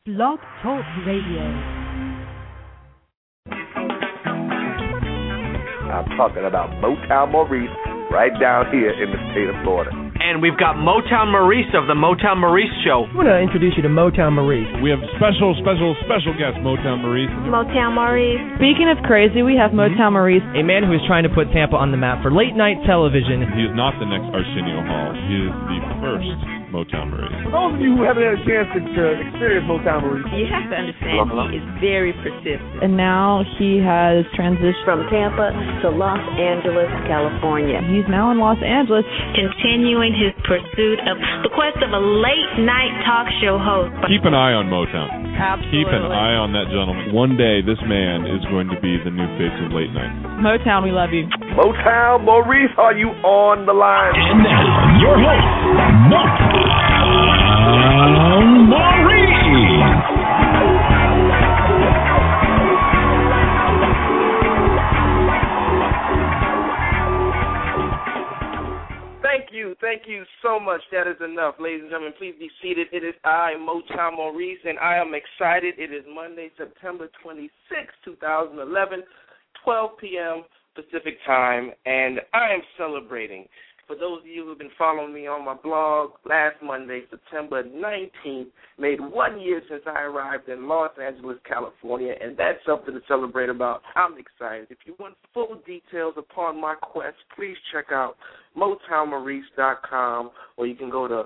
Blog Talk Radio. I'm talking about Motown Maurice right down here in the state of Florida. And we've got Motown Maurice of the Motown Maurice Show. I want to introduce you to Motown Maurice. We have special guest, Motown Maurice. Motown Maurice. Speaking of crazy, we have Motown Maurice. A man who is trying to put Tampa on the map for late-night television. He is not the next Arsenio Hall. He is the first Motown Maurice. For those of you who haven't had a chance to experience Motown Maurice, You have to understand he is very persistent. And now he has transitioned From Tampa to Los Angeles, California. He's now in Los Angeles. Continuing his pursuit of the quest of a late-night talk show host. Keep an eye on Motown. Absolutely. Keep an eye on that gentleman. One day, this man is going to be the new face of late night. Motown, we love you. Motown Maurice, are you on the line? And now, your host, Motown Maurice. Thank you so much. That is enough. Ladies and gentlemen, please be seated. It is I, Motown Maurice, and I am excited. It is Monday, September 26, 2011, 12 p.m. Pacific time, and I am celebrating. For those of you who have been following me on my blog, last Monday, September 19th, made 1 year since I arrived in Los Angeles, California, and that's something to celebrate about. I'm excited. If you want full details upon my quest, please check out MotownMaurice.com, or you can go to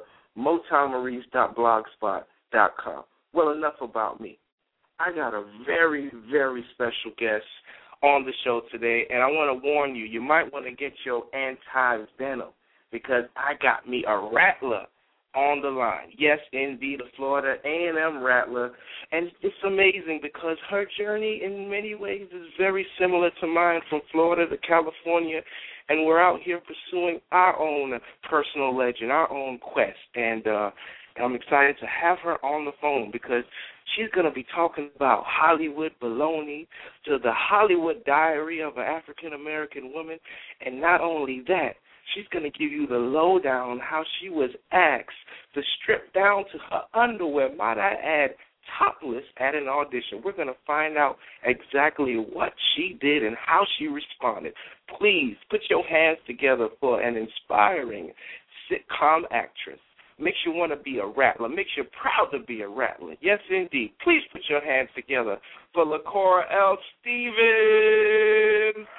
MotownMaurice.blogspot.com. Well, enough about me. I got a very, very special guest on the show today, and I want to warn you, you might want to get your anti-venom because I got me a rattler on the line. Yes, indeed, a Florida A&M rattler, and it's amazing because her journey in many ways is very similar to mine, from Florida to California, and we're out here pursuing our own personal legend, our own quest, and I'm excited to have her on the phone because she's going to be talking about Hollywood baloney to the Hollywood diary of an African-American woman. And not only that, she's going to give you the lowdown how she was asked to strip down to her underwear, might I add, topless at an audition. We're going to find out exactly what she did and how she responded. Please put your hands together for an inspiring sitcom actress. Makes you want to be a rattler. Makes you proud to be a rattler. Yes, indeed. Please put your hands together for LaCora L. Stevens.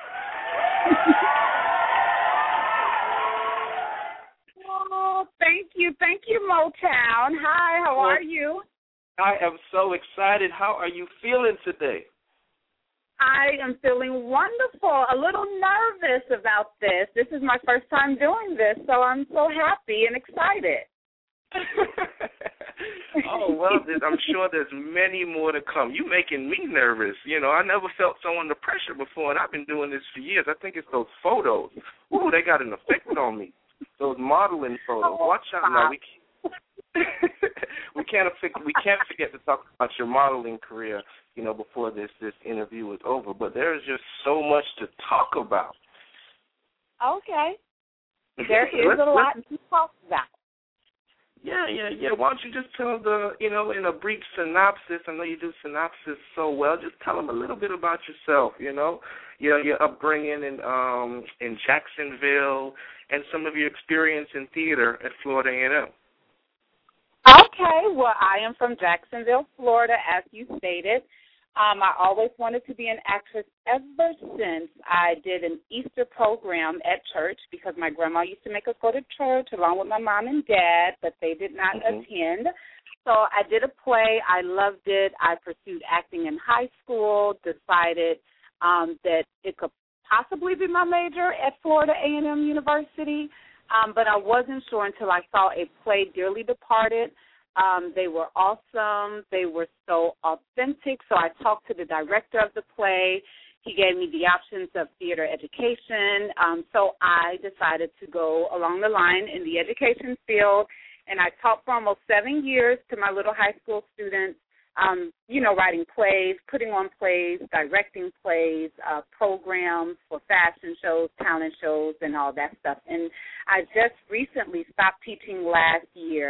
Oh, thank you, Motown. Hi, how are you? I am so excited. How are you feeling today? I am feeling wonderful, a little nervous about this. This is my first time doing this, so I'm so happy and excited. Oh, well, I'm sure there's many more to come. You making me nervous. You know, I never felt so under pressure before, and I've been doing this for years. I think it's those photos. Ooh, they got an effect on me. Those modeling photos. Watch out now. We can't forget to talk about your modeling career, you know, before this interview is over. But there is just so much to talk about. Okay. There is a lot to talk about. Yeah. Why don't you just tell in a brief synopsis, I know you do synopsis so well, just tell them a little bit about yourself, your upbringing in Jacksonville and some of your experience in theater at Florida A&M. Okay, well, I am from Jacksonville, Florida, as you stated. I always wanted to be an actress ever since I did an Easter program at church because my grandma used to make us go to church along with my mom and dad, but they did not attend. So I did a play. I loved it. I pursued acting in high school, decided that it could possibly be my major at Florida A&M University, but I wasn't sure until I saw a play, Dearly Departed. They were awesome. They were so authentic. So I talked to the director of the play. He gave me the options of theater education. So I decided to go along the line in the education field, and I taught for almost 7 years to my little high school students, writing plays, putting on plays, directing plays, programs for fashion shows, talent shows, and all that stuff. And I just recently stopped teaching last year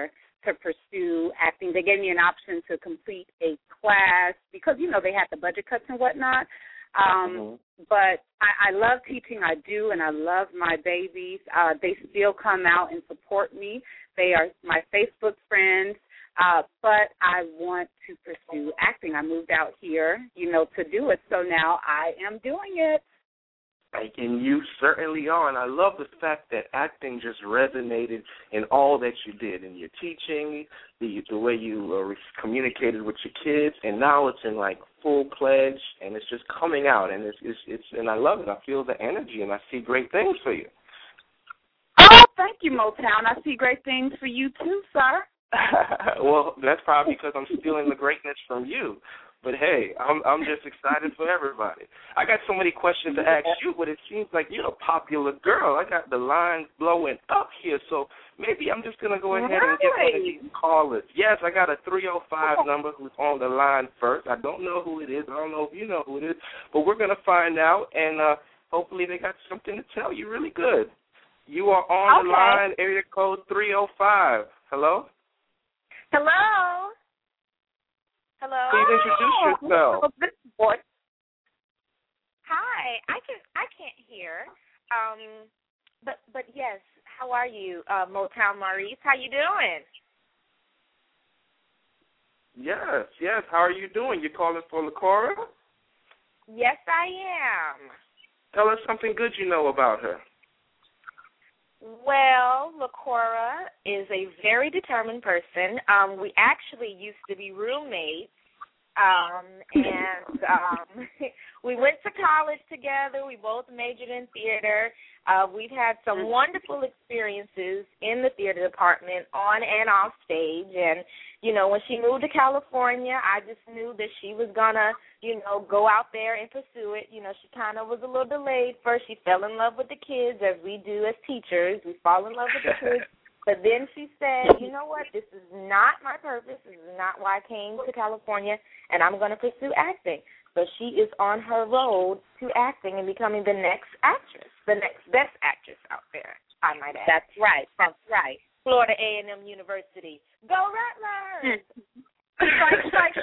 to pursue acting. They gave me an option to complete a class because, they had the budget cuts and whatnot. But I love teaching. I do, and I love my babies. They still come out and support me. They are my Facebook friends. But I want to pursue acting. I moved out here, to do it. So now I am doing it. And you certainly are. And I love the fact that acting just resonated in all that you did, in your teaching, the way you communicated with your kids, and now it's in like full-fledged, and it's just coming out, and it's and I love it. I feel the energy, and I see great things for you. Oh, thank you, Motown. I see great things for you too, sir. Well, that's probably because I'm stealing the greatness from you. But, hey, I'm just excited for everybody. I got so many questions to ask you, but it seems like you're a popular girl. I got the lines blowing up here, so maybe I'm just going to go ahead and get one of these callers. Yes, I got a 305 number who's on the line first. I don't know who it is. I don't know if you know who it is, but we're going to find out, and hopefully they got something to tell you really good. You are on the line, area code 305. Hello? Hello. Hello. Please introduce yourself. Hi. I can't hear. But yes. How are you, Motown Maurice? How you doing? Yes. How are you doing? You calling for LaCora? Yes, I am. Tell us something good you know about her. Well, LaCora is a very determined person. We actually used to be roommates, and we went to college together. We both majored in theater. We've had some wonderful experiences in the theater department, on and off stage. And, when she moved to California, I just knew that she was going to, go out there and pursue it. She kind of was a little delayed. First, she fell in love with the kids, as we do as teachers. We fall in love with the kids. But then she said, you know what, this is not my purpose. This is not why I came to California, and I'm going to pursue acting. So she is on her road to acting and becoming the next actress, the next best actress out there, I might add. That's right. Florida A&M University. Go Rattlers! Strike.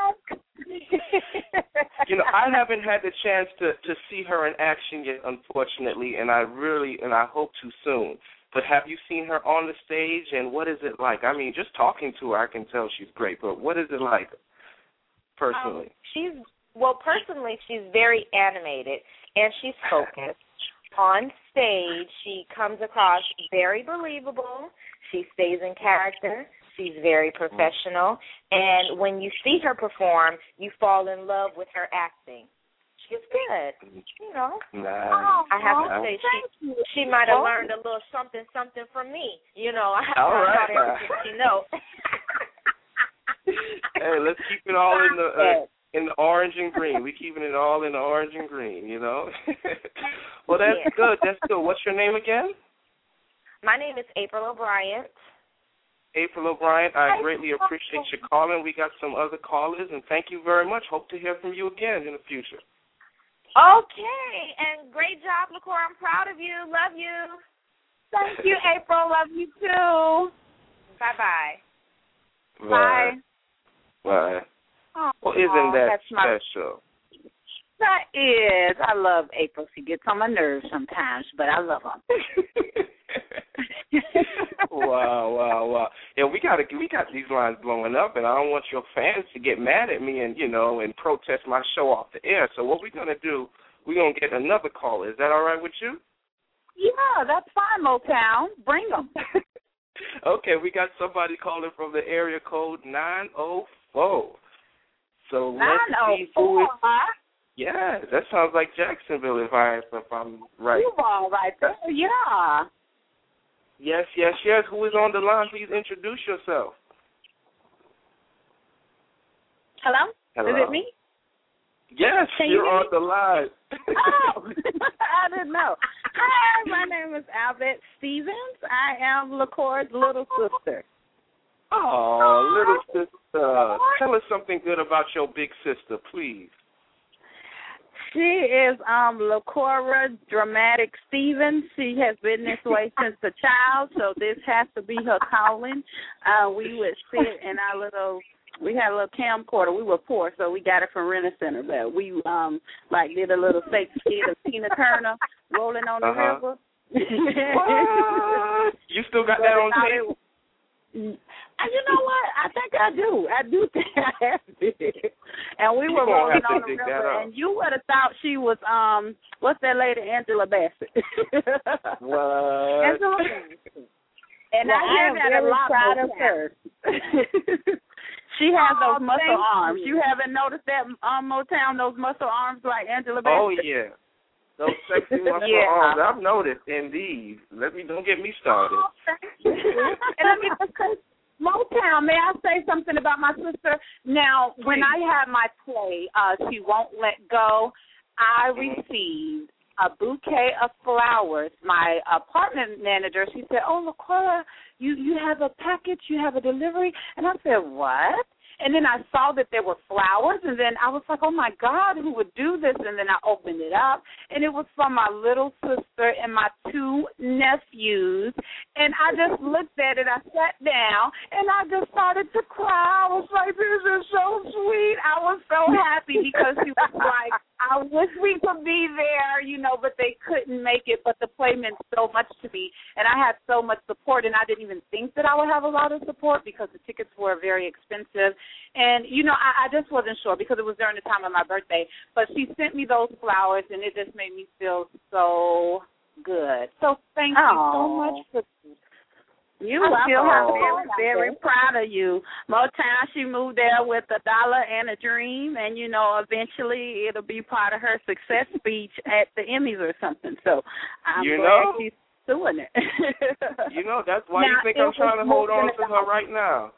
I haven't had the chance to see her in action yet, unfortunately, and I hope to soon. But have you seen her on the stage, and what is it like? I mean, just talking to her, I can tell she's great, but what is it like personally? Personally, she's very animated, and she's focused. On stage, she comes across very believable. She stays in character. She's very professional. And when you see her perform, you fall in love with her acting. She's good, Nice. I have to say, she might have learned a little something from me. I taught her everything she knows. Hey, let's keep it all in the orange and green. We're keeping it all in the orange and green, Well, that's good. That's good. What's your name again? My name is April O'Brien. April O'Brien, I greatly appreciate your calling. We got some other callers, and thank you very much. Hope to hear from you again in the future. Okay, and great job, LaCora. I'm proud of you. Love you. Thank you, April. Love you, too. Bye-bye. Bye. Well, isn't that special? That is. I love April. She gets on my nerves sometimes, but I love her. Wow. Yeah, we got these lines blowing up, and I don't want your fans to get mad at me and protest my show off the air. So what we're gonna do, we're gonna get another caller. Is that all right with you? Yeah, that's fine, Motown. Bring them. Okay, we got somebody calling from the area code 904. So let's see who is. Yeah, that sounds like Jacksonville if I'm right. You are right there. Yeah. Yes. Who is on the line? Please introduce yourself. Hello? Is it me? Yes, you're on the line. Oh, I didn't know. Hi, my name is Albert Stevens. I am LaCora's little sister. Oh, little sister. Tell us something good about your big sister, please. She is LaCora Dramatic Stevens. She has been this way since a child, so this has to be her calling. We would sit in our we had a little camcorder. We were poor, so we got it from Rent-A-Center. But we did a little fake skit of Tina Turner rolling on the river. What? You still got that on tape? You know what? I think I do. I do think I have it. And we were rolling on the river, and you would have thought she was, what's that lady, Angela Bassett? What? And I hear that a lot proud of her. She has those muscle arms. You haven't noticed that Motown, those muscle arms like Angela Bassett? Oh, yeah. Those sexy muscle arms. I've noticed, indeed. Don't get me started. Oh, and let me just say, Motown, may I say something about my sister? Now, when I had my play, She Won't Let Go, I received a bouquet of flowers. My apartment manager, she said, "Oh, LaCora, you have a package, you have a delivery?" And I said, "What?" And then I saw that there were flowers, and then I was like, oh, my God, who would do this? And then I opened it up, and it was from my little sister and my 2 nephews. And I just looked at it. I sat down, and I just started to cry. I was like, this is so sweet. I was so happy because she was like, I wish we could be there, but they couldn't make it. But the play meant so much to me, and I had so much support, and I didn't even think that I would have a lot of support because the tickets were very expensive. And, I just wasn't sure because it was during the time of my birthday. But she sent me those flowers, and it just made me feel so good. So thank you so much for I'm very proud of you. Motown, she moved there with $1 and a dream, and, eventually it'll be part of her success speech at the Emmys or something. So I'm glad she's doing it. That's why you think I'm trying to hold on to her right now.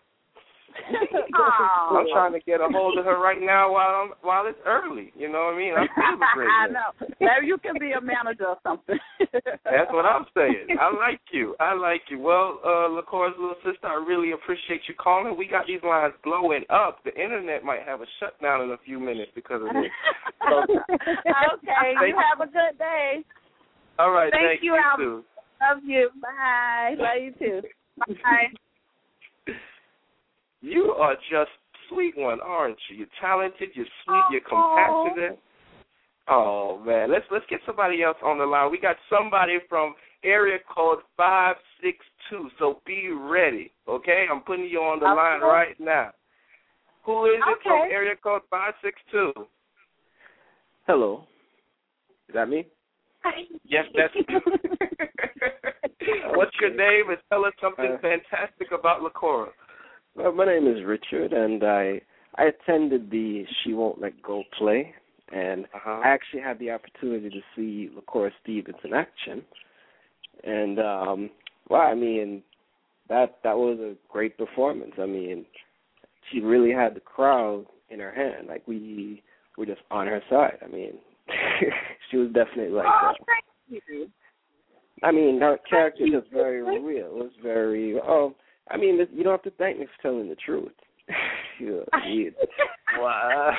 I'm trying to get a hold of her right now while it's early. You know what I mean? I'm celebrating. I know. Maybe you can be a manager or something. That's what I'm saying. I like you. Well, LaCora's little sister, I really appreciate you calling. We got these lines blowing up. The internet might have a shutdown in a few minutes because of this. Okay. You have a good day. All right. Thank you, too. Love you. Bye. Love you too. Bye. You are just sweet one, aren't you? You're talented, you're sweet, you're compassionate. Oh, man. Let's get somebody else on the line. We got somebody from area code 562, so be ready, okay? I'm putting you on the line right now. Who is it from area code 562? Hello. Is that me? Yes, that's you. What's your name? And tell us something fantastic about LaCora. Well, my name is Richard, and I attended the She Won't Let Go play, and I actually had the opportunity to see LaCora Stevens in action. And, that was a great performance. I mean, she really had the crowd in her hand. Like, we were just on her side. I mean, she was definitely like that. Thank you. I mean, her character was very real. It was very, you don't have to thank me for telling the truth. Wow.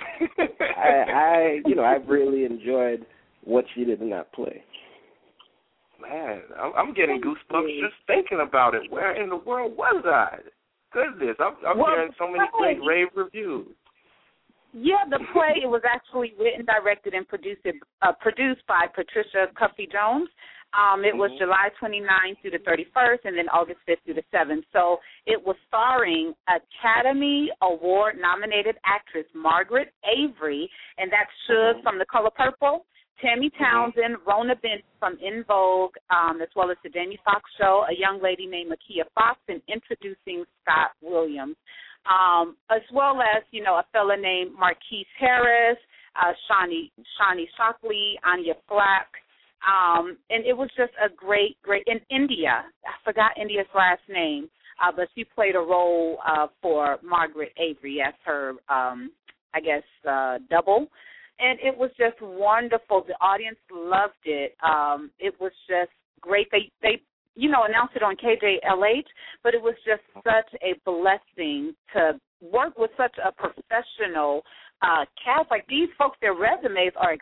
I've really enjoyed what she did in that play. Man, I'm getting goosebumps just thinking about it. Where in the world was I? Goodness, I'm hearing so many great rave reviews. Yeah, the play, it was actually written, directed, and produced by Patricia Cuffey Jones. It was July 29th through the 31st, and then August 5th through the 7th. So it was starring Academy Award-nominated actress Margaret Avery, and that's Suge from The Color Purple, Tammy Townsend, Rona Bent from In Vogue, as well as The Jamie Foxx Show, a young lady named Makia Fox, and introducing Scott Williams, as well as, a fella named Marquise Harris, Shawnee Shockley, Anya Flack. And it was just a great, in India. I forgot India's last name, but she played a role for Margaret Avery as her, double. And it was just wonderful. The audience loved it. It was just great. They announced it on KJLH, but it was just such a blessing to work with such a professional cast. Like, these folks, their resumes are extensive.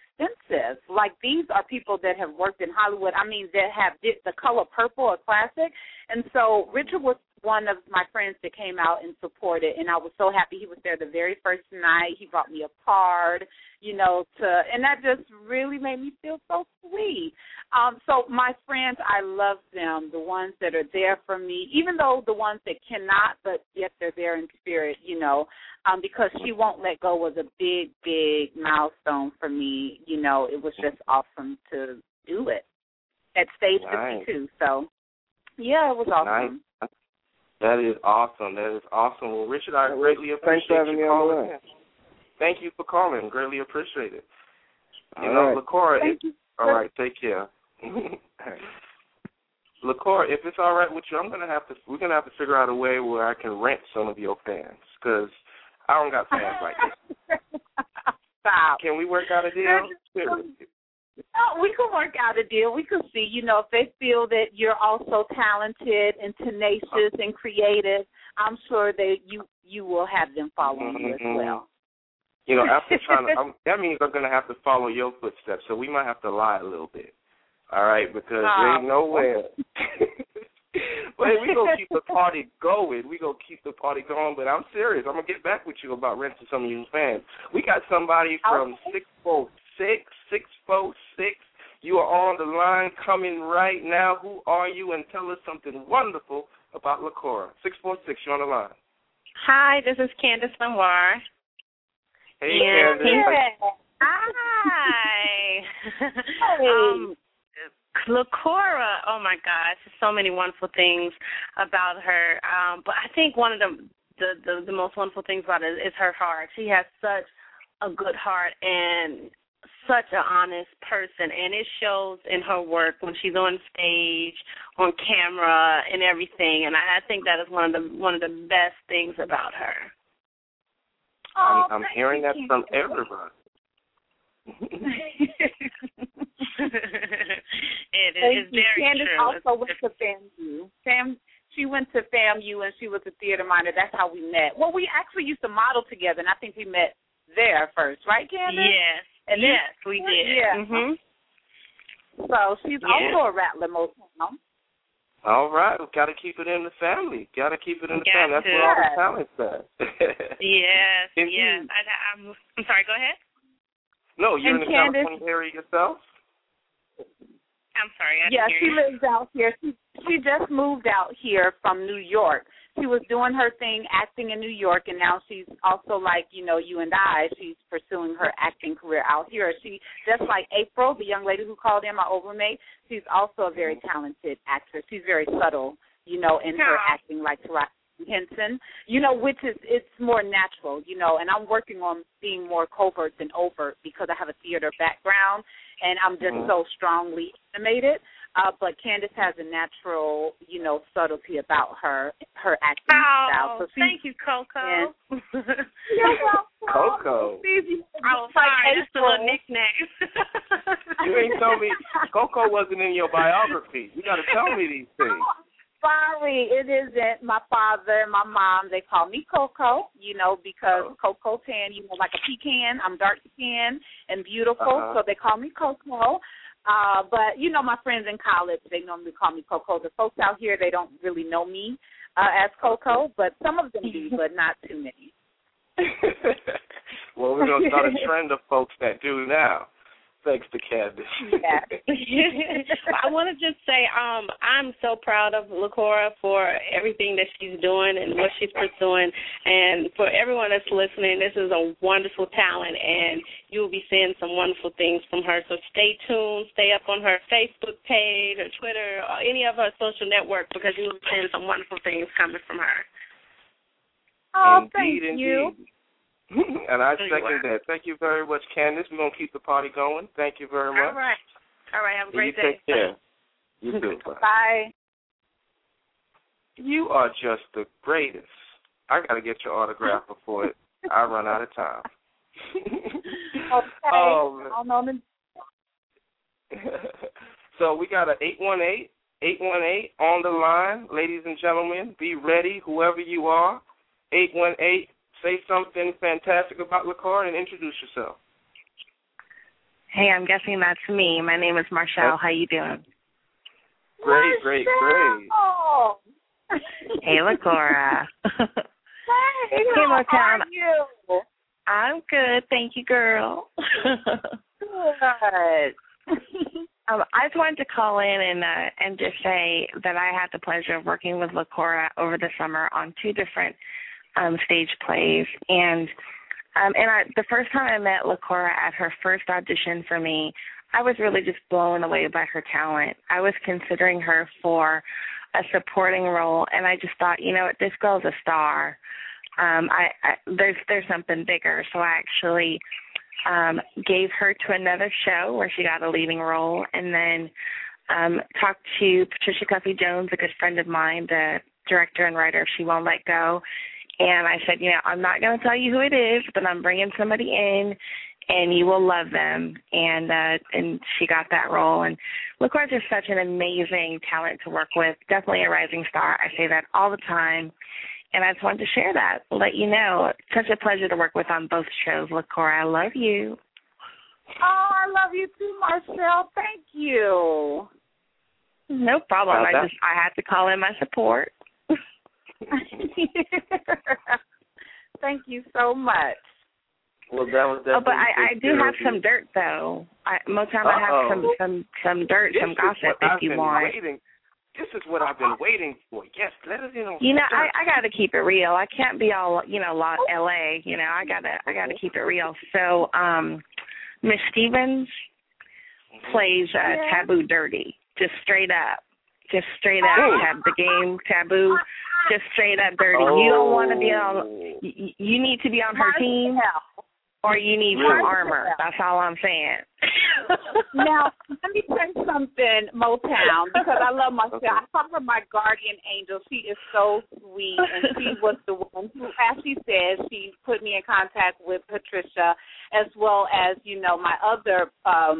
impressive. Like, these are people that have worked in Hollywood. I mean, that did The Color Purple, a classic. And so Richard was one of my friends that came out and supported, and I was so happy he was there the very first night. He brought me a card, and that just really made me feel so sweet. So my friends, I love them, the ones that are there for me, even though the ones that cannot, but yet they're there in spirit, because She Won't Let Go was a big, big milestone for me. It was just awesome to do it at stage 52. So, yeah, it was awesome. Nice. That is awesome. Well, Richard, I greatly appreciate Thanks for having me on the line. Thank you for calling. Greatly appreciate it. All right. LaCora, all right, take care. LaCora, if it's all right with you, we're gonna have to figure out a way where I can rent some of your fans, because I don't got fans like this. Stop. Can we work out a deal? No, we can work out a deal. We can see, if they feel that you're also talented and tenacious and creative, I'm sure that you will have them following you as well. After that means I'm going to have to follow your footsteps, so we might have to lie a little bit, all right, because there ain't nowhere. But we're going to keep the party going. But I'm serious. I'm going to get back with you about renting some of you fans. We got somebody from 646. You are on the line coming right now. Who are you? And tell us something wonderful about LaCora. 646, you're on the line. Hi, this is Candace Lenoir. Hey, Candace. Hi. Hey. LaCora, oh, my gosh, there's so many wonderful things about her. But I think one of the most wonderful things about it is her heart. She has such a good heart and such an honest person, and it shows in her work when she's on stage, on camera, and everything. And I think that is one of the best things about her. I'm hearing that from everybody. It is very Candace true. Also went to FAMU. She went to FAMU, and she was a theater minor. That's how we met. Well, we actually used to model together, and I think we met there first, right, Candace? Yes. And yes, we did. Yeah. Mm-hmm. So she's also a Rattler Motown. All right. We've got to keep it in the family. That's where all the talent's at. Yes. Yes. I'm sorry, go ahead. No, you're in the California area yourself? I'm sorry. She lives out here. She just moved out here from New York. She was doing her thing, acting in New York, and now she's also like, you and I, she's pursuing her acting career out here. She, just like April, the young lady who called in, my overmate, she's also a very talented actress. She's very subtle, in her acting, like Taraji Henson, which is, it's more natural, and I'm working on being more covert than overt because I have a theater background, and I'm just so strongly animated. But Candace has a natural, subtlety about her acting style. So thank you, Coco. You're welcome. Coco. Sorry, that's a little nickname. You ain't told me Coco wasn't in your biography. You got to tell me these things. Sorry, it isn't. My father and my mom, they call me Coco, because Coco tan, like a pecan. I'm dark skinned and beautiful, so they call me Coco. But, my friends in college, they normally call me Coco. The folks out here, they don't really know me as Coco, but some of them do, but not too many. Well, we're going to start a trend of folks that do now. Thanks to Candace. Yeah. I want to just say I'm so proud of LaCora for everything that she's doing and what she's pursuing. And for everyone that's listening, this is a wonderful talent, and you'll be seeing some wonderful things from her. So stay tuned. Stay up on her Facebook page or Twitter or any of her social networks, because you'll be seeing some wonderful things coming from her. Oh, indeed, thank you. And I second that. Thank you very much, Candace. We're going to keep the party going. Thank you very much. All right. Have a great day. Take care. You too. Bye. You are just the greatest. I got to get your autograph before I run out of time. Okay. So we got an 818 on the line. Ladies and gentlemen, be ready, whoever you are. 818. Say something fantastic about LaCora and introduce yourself. Hey, I'm guessing that's me. My name is Marshall. How you doing? Great. Hey, LaCora. Hey, how are you? I'm good. Thank you, girl. Good. I just wanted to call in and just say that I had the pleasure of working with LaCora over the summer on 2 different stage plays. And the first time I met LaCora at her first audition for me, I was really just blown away by her talent. I was considering her for a supporting role, and I just thought, you know what, this girl's a star. There's something bigger. So I actually gave her to another show where she got a leading role, and then talked to Patricia Cuffy-Jones, a good friend of mine, the director and writer of She Won't Let Go, and I said, you know, I'm not going to tell you who it is, but I'm bringing somebody in, and you will love them. And she got that role. And LaCora's just such an amazing talent to work with, definitely a rising star. I say that all the time. And I just wanted to share that, let you know. Such a pleasure to work with on both shows, LaCora. I love you. Oh, I love you too, Marshall. Thank you. No problem. I had to call in my support. Thank you so much. Well, that was definitely. But I do have some dirt though. Motown, I have some dirt, some gossip if you want. This is what I've been waiting for. Yes, let us in. You know, I got to keep it real. I can't be all, you know, L.A. You know, I gotta keep it real. So, Miss Stevens plays Taboo dirty, just straight up. The game Taboo, just straight up dirty. You don't want to be on. You need to be on her team, or you need some armor. That's all I'm saying. Now, let me tell you something, Motown, because I love myself. I call her my guardian angel. She is so sweet, and she was the one who, as she said, she put me in contact with Patricia, as well as, you know, my other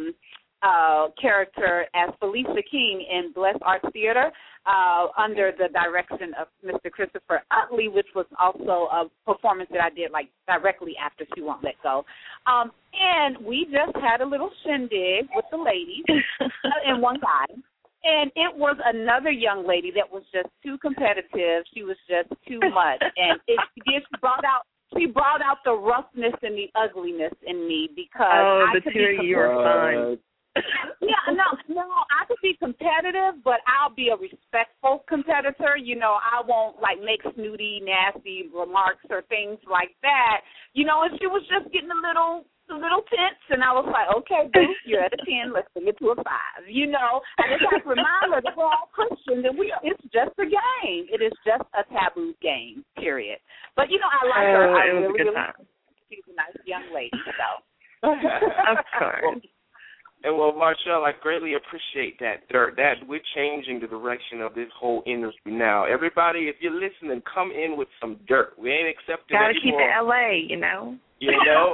character as Felicia King in Blessed Arts Theater, under the direction of Mr. Christopher Utley, which was also a performance that I did like directly after She Won't Let Go. And we just had a little shindig with the ladies and one guy. And it was another young lady that was just too competitive. She was just too much. And she brought out the roughness and the ugliness in me because the two of you are fun. Yeah, no, I could be competitive, but I'll be a respectful competitor. You know, I won't, like, make snooty, nasty remarks or things like that. You know, and she was just getting a little tense, and I was like, okay, Bruce, you're at a 10, let's bring it to a 5. You know, I just have to remind her that we're all Christians, and it's just a game. It is just a taboo game, period. But, you know, I like her. I really she's a nice young lady, so. Of course. And well, Marshall, I greatly appreciate that dirt. That we're changing the direction of this whole industry now. Everybody, if you're listening, come in with some dirt. We ain't accepting Gotta keep it L.A., you know. You know.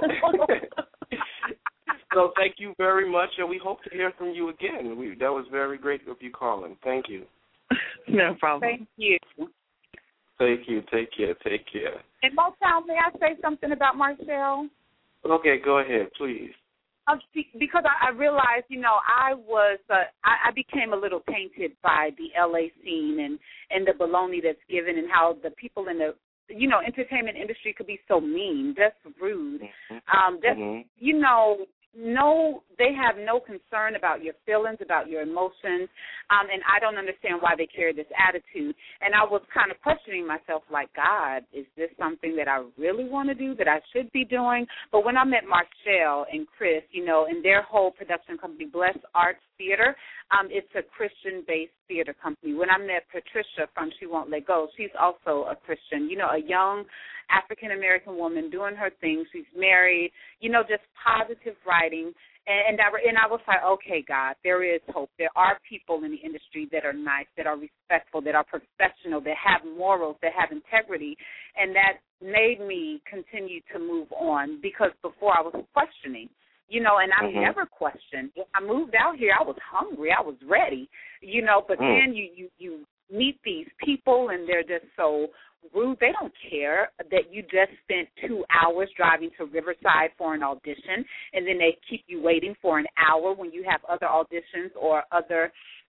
So thank you very much, and we hope to hear from you again. That was very great of you calling. Thank you. No problem. Thank you. Thank you. Take care. And Motown, may I say something about Marshall? Okay, go ahead, please. Because I realized, you know, I became a little tainted by the L.A. scene and the baloney that's given and how the people in the, you know, entertainment industry could be so mean, just rude. You know, they have no concern about your feelings, about your emotions, and I don't understand why they carry this attitude. And I was kind of questioning myself, like, God, is this something that I really want to do, that I should be doing? But when I met Marshall and Chris, you know, and their whole production company, Blessed Arts Theater, it's a Christian-based theater company. When I met Patricia from She Won't Let Go, she's also a Christian, you know, a young African-American woman doing her thing. She's married, you know, just positive writing. And I was like, okay, God, there is hope. There are people in the industry that are nice, that are respectful, that are professional, that have morals, that have integrity. And that made me continue to move on because before I was questioning. You know, and I never questioned. When I moved out here, I was hungry. I was ready, you know, but then you meet these people, and they're just so rude. They don't care that you just spent 2 hours driving to Riverside for an audition, and then they keep you waiting for an hour when you have other auditions or other,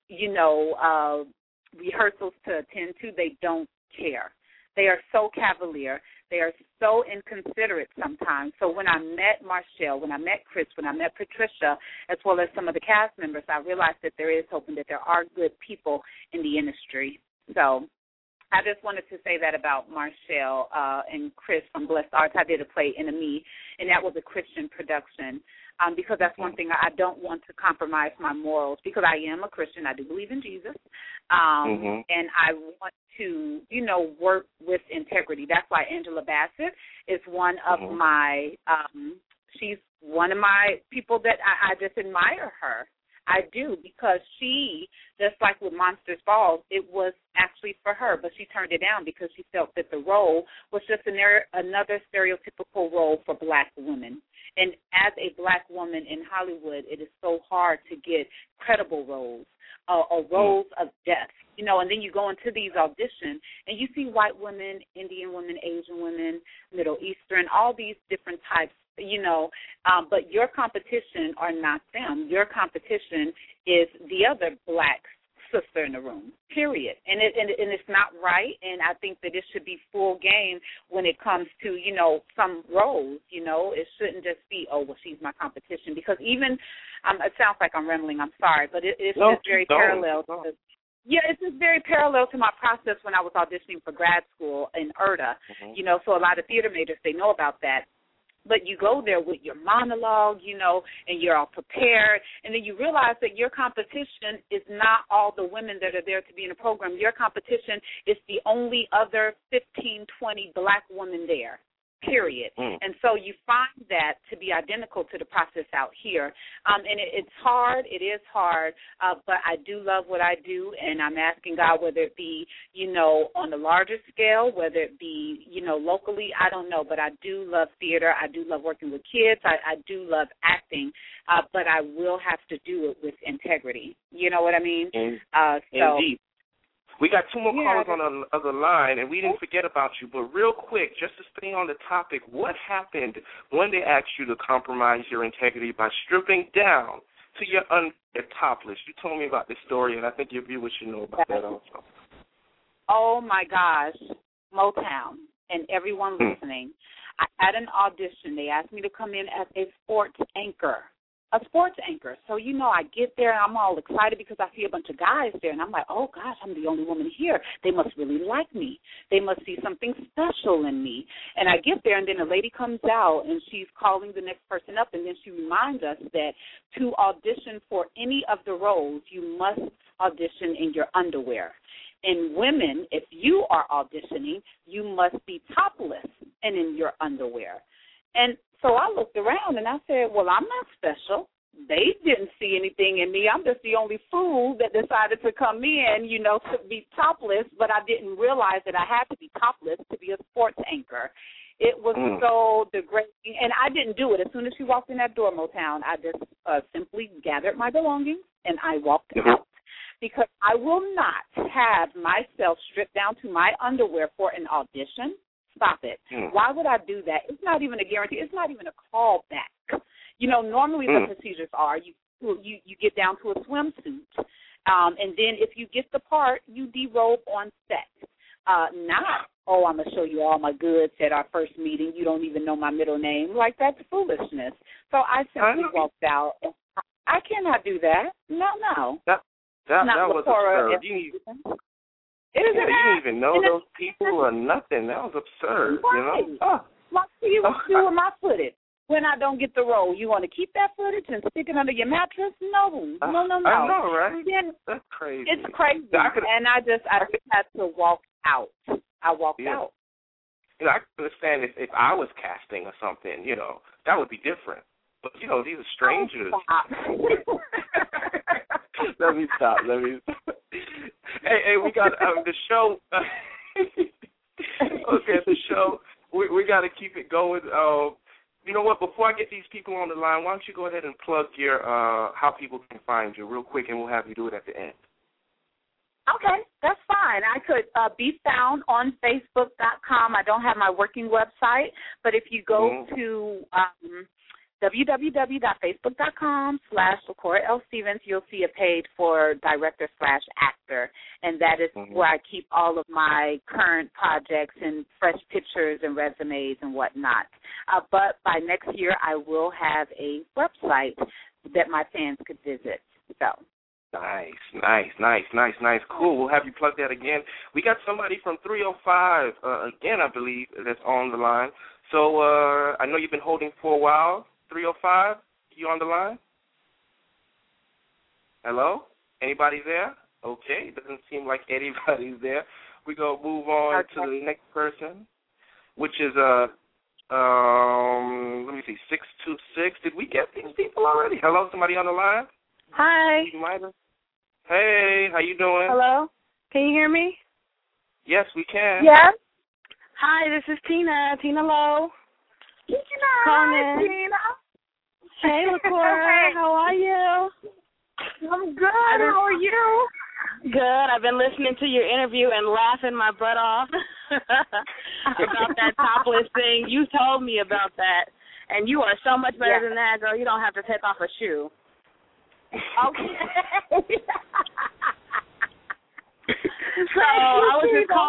rehearsals to attend to. They don't care. They are so cavalier. They are so inconsiderate sometimes. So when I met Marshall, when I met Chris, when I met Patricia, as well as some of the cast members, I realized that there is hope and that there are good people in the industry. So I just wanted to say that about Marshall and Chris from Blessed Arts. I did a play, Enemy, and that was a Christian production. Because that's one thing I don't want to compromise my morals, because I am a Christian. I do believe in Jesus. And I want to, work with integrity. That's why Angela Bassett is one of my, she's one of my people that I just admire her. I do, because she, just like with Monsters Falls, it was actually for her, but she turned it down because she felt that the role was just another stereotypical role for black women. And as a black woman in Hollywood, it is so hard to get credible roles or roles of depth, and then you go into these auditions and you see white women, Indian women, Asian women, Middle Eastern, all these different types, but your competition are not them. Your competition is the other black sister in the room, period. And it's not right, and I think that it should be full game when it comes to, some roles, It shouldn't just be, oh, well, she's my competition, because even, it sounds like I'm rambling, I'm sorry, but it's just very parallel. It's just very parallel to my process when I was auditioning for grad school in IRTA, so a lot of theater majors, they know about that. But you go there with your monologue, and you're all prepared, and then you realize that your competition is not all the women that are there to be in the program. Your competition is the only other 15, 20 black women there, period. And so you find that to be identical to the process out here. And it's hard. It is hard, but I do love what I do, and I'm asking God, whether it be, on a larger scale, whether it be, locally, I don't know, but I do love theater. I do love working with kids. I do love acting, but I will have to do it with integrity. You know what I mean? Indeed. We got 2 more callers on the other line, and we didn't forget about you. But real quick, just to stay on the topic, what happened when they asked you to compromise your integrity by stripping down to your topless? You told me about this story, and I think your viewers should know about that also. Oh, my gosh. Motown and everyone listening. I had an audition. They asked me to come in as a sports anchor. So, I get there, and I'm all excited because I see a bunch of guys there, and I'm like, oh, gosh, I'm the only woman here. They must really like me. They must see something special in me. And I get there, and then a lady comes out, and she's calling the next person up, and then she reminds us that to audition for any of the roles, you must audition in your underwear. And women, if you are auditioning, you must be topless and in your underwear. And so I looked around and I said, well, I'm not special. They didn't see anything in me. I'm just the only fool that decided to come in, to be topless, but I didn't realize that I had to be topless to be a sports anchor. It was so degrading, and I didn't do it. As soon as she walked in that door, Motown, I just simply gathered my belongings and I walked out. Because I will not have myself stripped down to my underwear for an audition. Stop it. Why would I do that? It's not even a guarantee. It's not even a callback. Normally the procedures are you get down to a swimsuit, and then if you get the part, you derobe on set. Not, I'm going to show you all my goods at our first meeting. You don't even know my middle name. Like, that's foolishness. So I simply walked out. I cannot do that. No. That was absurd. You didn't even know those people or nothing. That was absurd, Right. What do you do with my footage when I don't get the role? You want to keep that footage and stick it under your mattress? No. I know, right? Then that's crazy. It's crazy. And I just had to walk out. I walked out. I can understand if I was casting or something, that would be different. But, these are strangers. Let me stop. Hey, we got the show. Okay, the show. We got to keep it going. You know what? Before I get these people on the line, why don't you go ahead and plug your how people can find you real quick, and we'll have you do it at the end. Okay. That's fine. I could be found on Facebook.com. I don't have my working website, but if you go to www.facebook.com/LaCora L. Stevens, you'll see a page for director/actor, and that is where I keep all of my current projects and fresh pictures and resumes and whatnot. But by next year, I will have a website that my fans could visit. So. Nice. Cool. We'll have you plug that again. We got somebody from 305, again, I believe, that's on the line. So I know you've been holding for a while. 305, you on the line? Let Anybody there? Okay, doesn't seem like anybody's there. We're going to move on to the next person, which is, let me see, 626. Did we get these people already? Hello, somebody on the line? Hi. Hey, how you doing? Hello? Can you hear me? Yes, we can. Yes. Hi, this is Tina Lowe. Hi, Tina. Hey, LaCora. How are you? I'm good. How are you? Good. I've been listening to your interview and laughing my butt off about that topless thing. You told me about that, and you are so much better than that, girl. You don't have to take off a shoe. Okay. So I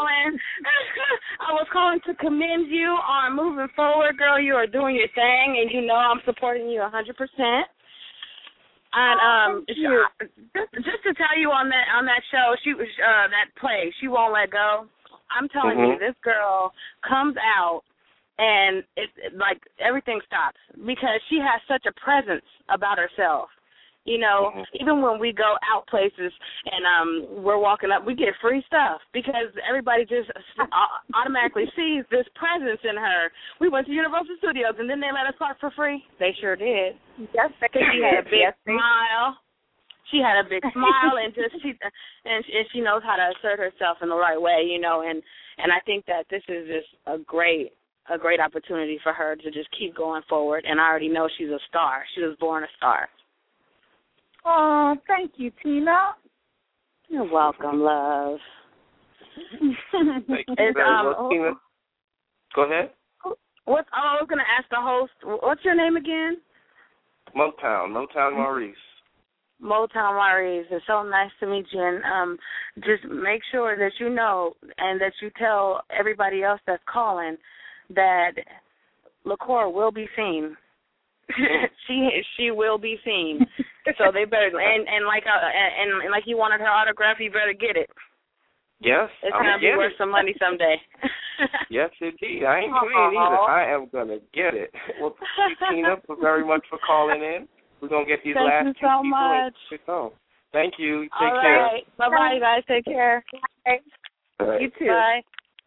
was calling to commend you on moving forward, girl. You are doing your thing, and you know I'm supporting you 100%. And just to tell you on that show, she was that play, She Won't Let Go. I'm telling you, this girl comes out, and it's like everything stops because she has such a presence about herself. You know, even when we go out places and we're walking up, we get free stuff because everybody just automatically sees this presence in her. We went to Universal Studios, and then they let us park for free. They sure did. Yes, because she had a big smile. She had a big smile, and she knows how to assert herself in the right way, you know. And I think that this is just a great opportunity for her to just keep going forward. And I already know she's a star. She was born a star. Oh, thank you, Tina. You're welcome, love. Thank you very much, Tina. Go ahead. I was going to ask the host, what's your name again? Motown Maurice. Motown Maurice. It's so nice to meet you. And just make sure that you know and that you tell everybody else that's calling that LaCora will be seen. she will be seen. So they better and like you wanted her autograph, you better get it. Yes, it's gonna be worth some money someday. Yes, indeed. I ain't playing either. I am gonna get it. Well, thank you, Tina, very much for calling in. We're gonna get these last two people. Thank you so much. Thank you. Take All care. Right. Bye, you guys. Take care. Bye. Right. You too. Bye.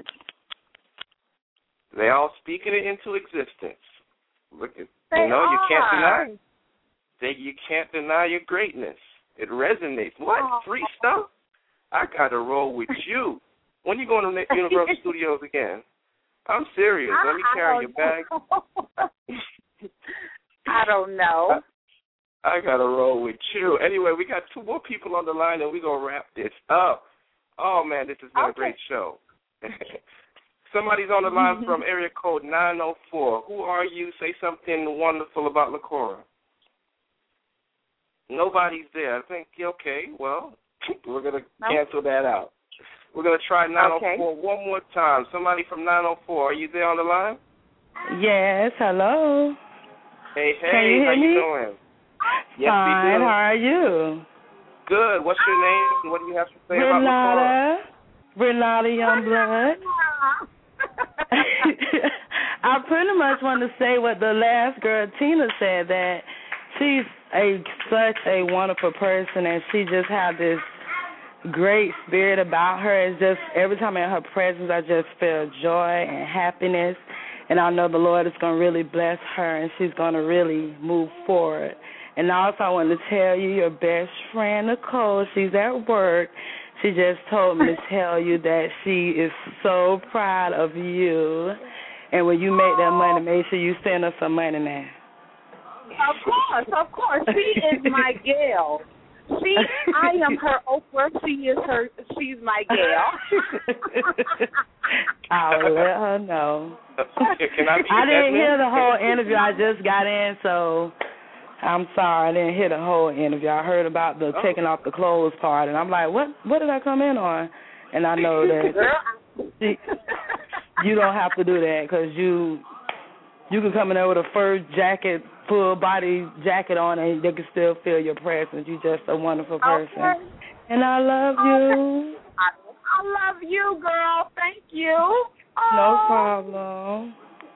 They all speaking it into existence. Look at you can't deny. You can't deny your greatness. It resonates. What? Free stuff? I got to roll with you. When you going to Universal Studios again? I'm serious. Let me carry your bag. I don't know. I got to roll with you. Anyway, we got two more people on the line, and we're going to wrap this up. Oh, man, this has been a great show. Somebody's on the line from area code 904. Who are you? Say something wonderful about LaCora. Nobody's there. I think, okay, well, we're going to cancel that out. We're going to try 904 one more time. Somebody from 904. Are you there on the line? Yes, hello. Hey, Can you hear how me? you doing? Yes, Fine, we do. how are you? Good. What's your name and what do you have to say about LaCora? Renata Youngblood. I pretty much want to say what the last girl, Tina, said, that she's such a wonderful person, and she just has this great spirit about her. It's just every time I'm in her presence, I just feel joy and happiness, and I know the Lord is going to really bless her, and she's going to really move forward. And also I want to tell you, your best friend, Nicole, she's at work. She just told me to tell you that she is so proud of you. And when you make that money, make sure you send her some money now. Of course. She is my gal. I am her Oprah. She's my gal. I'll let her know. Can I didn't hear the whole interview. I just got in, so I'm sorry. I didn't hear the whole interview. I heard about the taking off the clothes part, and I'm like, what did I come in on? And I know that you don't have to do that because you can come in there with a fur jacket, full body jacket on, and they can still feel your presence. You're just a wonderful person. Okay. And I love you. I love you, girl. Thank you. No problem.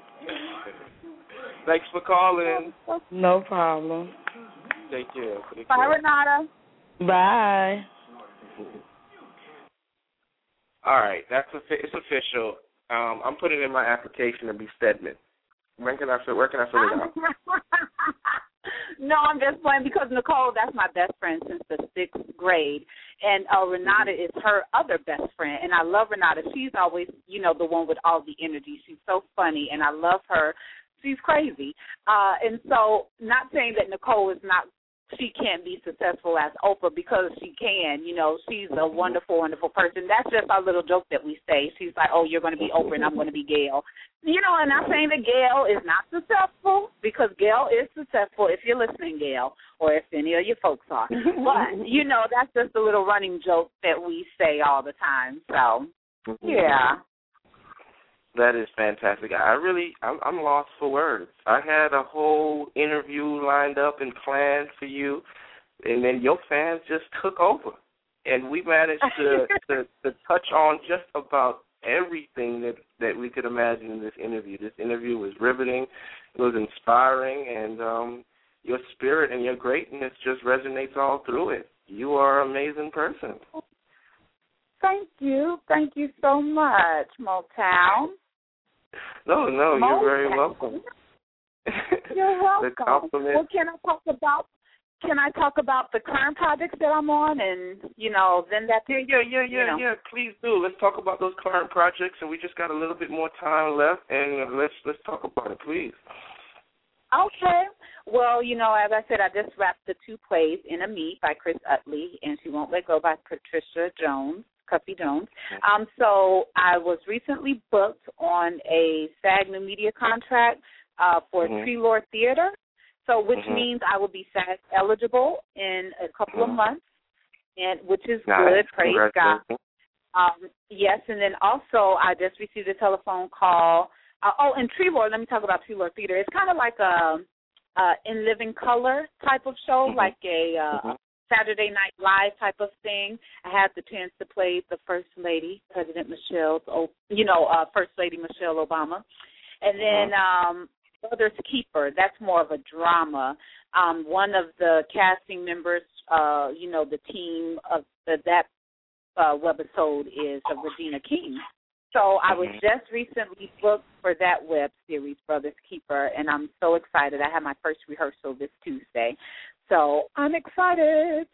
Thanks for calling. No problem. Take care. Bye, Renata. Bye. All right, it's official. I'm putting in my application to be Stedman. Where can I fill it out? No, I'm just playing because Nicole, that's my best friend since the 6th grade. And Renata is her other best friend. And I love Renata. She's always, the one with all the energy. She's so funny, and I love her. She's crazy. And so not saying that Nicole is not, she can't be successful as Oprah because she can. She's a wonderful, wonderful person. That's just our little joke that we say. She's like, oh, you're going to be Oprah and I'm going to be Gail. And I'm saying that Gail is not successful because Gail is successful if you're listening, Gail, or if any of your folks are. But, that's just a little running joke that we say all the time. So, yeah. That is fantastic. I'm lost for words. I had a whole interview lined up and planned for you, and then your fans just took over. And we managed to touch on just about everything that we could imagine in this interview. This interview was riveting. It was inspiring, and your spirit and your greatness just resonates all through it. You are an amazing person. Thank you. Thank you so much, Motown. No, you're very welcome. You're welcome. Well, can I talk about the current projects that I'm on, and then that? Yeah. Please do. Let's talk about those current projects, and we just got a little bit more time left, and let's talk about it, please. Okay. Well, as I said, I just wrapped the 2 plays, In a Me by Chris Utley and She Won't Let Go by Patricia Cuffy Jones. So I was recently booked on a SAG New Media contract for Tree Lord Theater, so which means I will be SAG eligible in a couple of months, and which is good. Praise God. Yes, and then also I just received a telephone call. And Tree Lord, let me talk about Tree Lord Theater. It's kind of like a In Living Color type of show, like a Saturday Night Live type of thing. I had the chance to play the First Lady, First Lady Michelle Obama. And then Brother's Keeper, that's more of a drama. One of the casting members, the team of that webisode is Regina King. So I was just recently booked for that web series, Brother's Keeper, and I'm so excited. I have my first rehearsal this Tuesday. So I'm excited.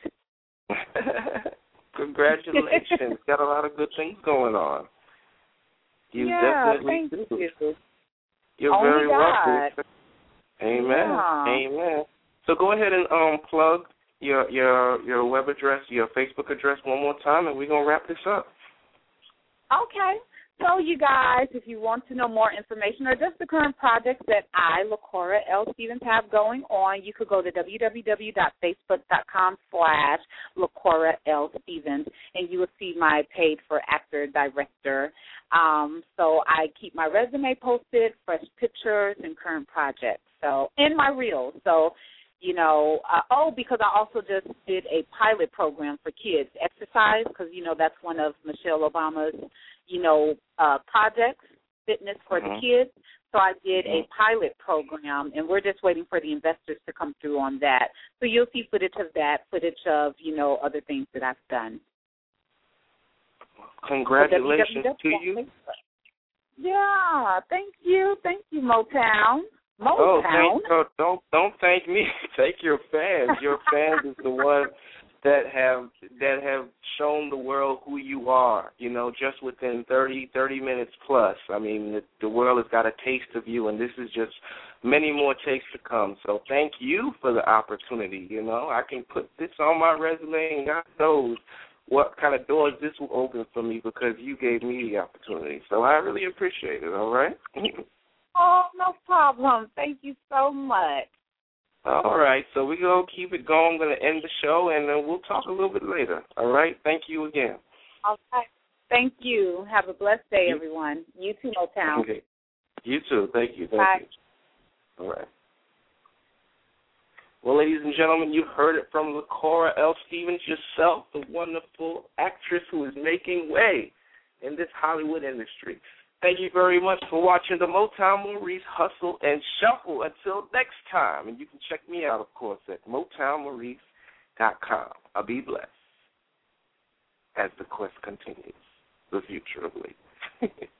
Congratulations. Got a lot of good things going on. You definitely thank do. You. You're very welcome. Amen. Yeah. Amen. So go ahead and plug your web address, your Facebook address one more time, and we're going to wrap this up. Okay. So, you guys, if you want to know more information or just the current projects that I, LaCora L. Stevens, have going on, you could go to www.facebook.com/LaCora L. Stevens, and you will see my page for actor, director. So I keep my resume posted, fresh pictures, and current projects. So, and my reels. So, because I also just did a pilot program for kids, exercise, because, that's one of Michelle Obama's, projects, fitness for the kids. So I did a pilot program, and we're just waiting for the investors to come through on that. So you'll see footage of that, footage of, other things that I've done. Congratulations to you. Yeah, thank you. Thank you, Motown. Don't thank me. Thank your fans. Your fans is the one that have shown the world who you are, just within 30 minutes plus. I mean, the world has got a taste of you, and this is just many more takes to come. So thank you for the opportunity. You know, I can put this on my resume, and God knows what kind of doors this will open for me because you gave me the opportunity. So I really appreciate it, all right? Oh, no problem. Thank you so much. All right, so we're going to keep it going. I'm going to end the show, and then we'll talk a little bit later, all right? Thank you again. Okay. Thank you. Have a blessed day, everyone. You too, Motown. Okay. You too. Thank you. Bye. Thank you. All right. Well, ladies and gentlemen, you heard it from LaCora L. Stevens yourself, the wonderful actress who is making way in this Hollywood industry. Thank you very much for watching the Motown Maurice Hustle and Shuffle. Until next time, and you can check me out, of course, at MotownMaurice.com. I'll be blessed as the quest continues, the future of late.